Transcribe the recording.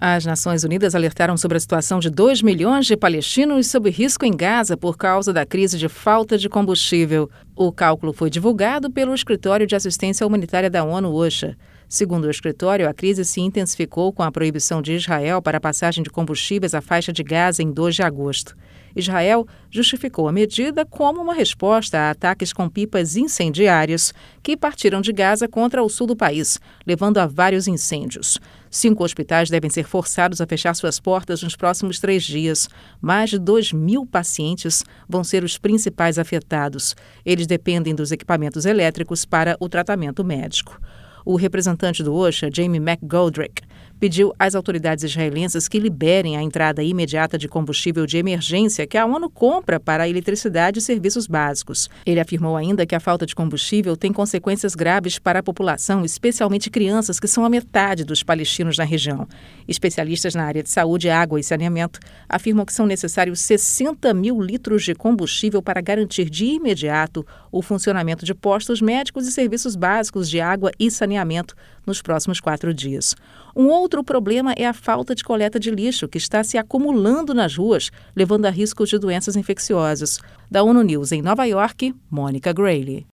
As Nações Unidas alertaram sobre a situação de 2 milhões de palestinos sob risco em Gaza por causa da crise de falta de combustível. O cálculo foi divulgado pelo Escritório de Assistência Humanitária da ONU, OCHA. Segundo o escritório, a crise se intensificou com a proibição de Israel para a passagem de combustíveis à faixa de Gaza em 2 de agosto. Israel justificou a medida como uma resposta a ataques com pipas incendiárias que partiram de Gaza contra o sul do país, levando a vários incêndios. 5 hospitais devem ser forçados a fechar suas portas nos próximos 3 dias. Mais de 2.000 pacientes vão ser os principais afetados. Eles dependem dos equipamentos elétricos para o tratamento médico. O representante do OCHA, Jamie McGoldrick, pediu às autoridades israelenses que liberem a entrada imediata de combustível de emergência que a ONU compra para a eletricidade e serviços básicos. Ele afirmou ainda que a falta de combustível tem consequências graves para a população, especialmente crianças, que são a metade dos palestinos na região. Especialistas na área de saúde, água e saneamento afirmam que são necessários 60 mil litros de combustível para garantir de imediato o funcionamento de postos médicos e serviços básicos de água e saneamento nos próximos 4 dias. Um outro problema é a falta de coleta de lixo, que está se acumulando nas ruas, levando a riscos de doenças infecciosas. Da ONU News em Nova York, Mônica Grayle.